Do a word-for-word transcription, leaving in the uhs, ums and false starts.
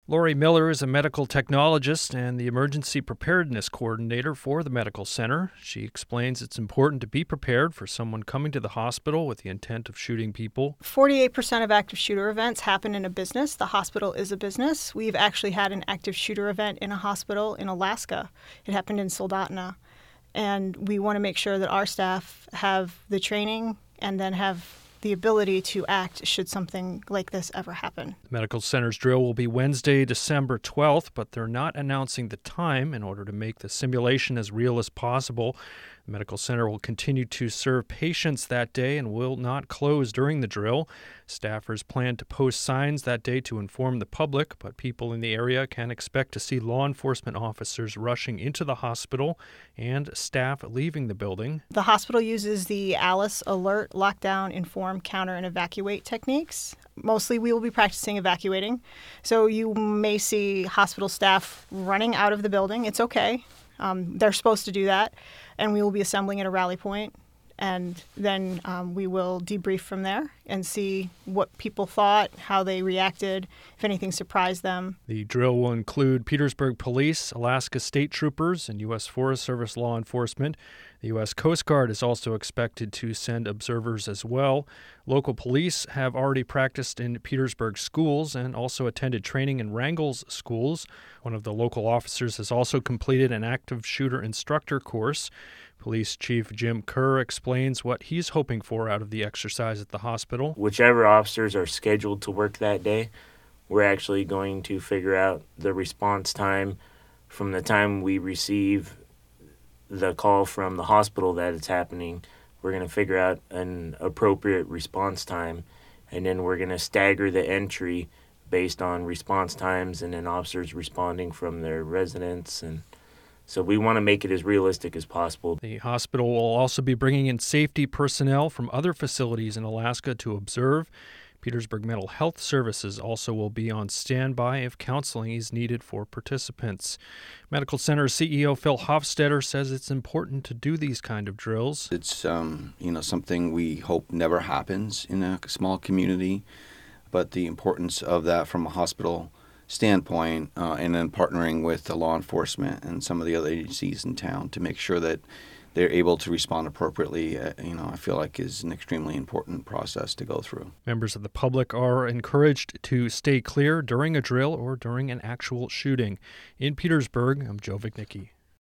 Lori Miller is a medical technologist and the emergency preparedness coordinator for the medical center. She explains it's important to be prepared for someone coming to the hospital with the intent of shooting people. forty-eight percent of active shooter events happen in a business. The hospital is a business. We've actually had an active shooter event in a hospital in Alaska. It happened in Soldotna. And we want to make sure that our staff have the training and then have the ability to act should something like this ever happen. The medical center's drill will be Wednesday, December twelfth, but they're not announcing the time in order to make the simulation as real as possible. The medical center will continue to serve patients that day and will not close during the drill. Staffers plan to post signs that day to inform the public, but people in the area can expect to see law enforcement officers rushing into the hospital and staff leaving the building. The hospital uses the ALICE alert, lockdown, inform, counter, and evacuate techniques. Mostly we will be practicing evacuating. So you may see hospital staff running out of the building. It's okay. Um, they're supposed to do that. And we will be assembling at a rally point. And then um, we will debrief from there and see what people thought, how they reacted, if anything surprised them. The drill will include Petersburg Police, Alaska State Troopers, and U S Forest Service law enforcement. The U S Coast Guard is also expected to send observers as well. Local police have already practiced in Petersburg schools and also attended training in Wrangell's schools. One of the local officers has also completed an active shooter instructor course. Police Chief Jim Kerr explains what he's hoping for out of the exercise at the hospital. Whichever officers are scheduled to work that day, we're actually going to figure out the response time from the time we receive the call from the hospital that it's happening. We're going to figure out an appropriate response time, and then we're going to stagger the entry based on response times and then officers responding from their residence. And so we want to make it as realistic as possible. The hospital will also be bringing in safety personnel from other facilities in Alaska to observe. Petersburg Mental Health Services also will be on standby if counseling is needed for participants. Medical Center C E O Phil Hofstetter says it's important to do these kind of drills. It's um, you know something we hope never happens in a small community, but the importance of that from a hospital standpoint, uh, and then partnering with the law enforcement and some of the other agencies in town to make sure that they're able to respond appropriately, uh, you know, I feel like is an extremely important process to go through. Members of the public are encouraged to stay clear during a drill or during an actual shooting. In Petersburg, I'm Joe Vignicki.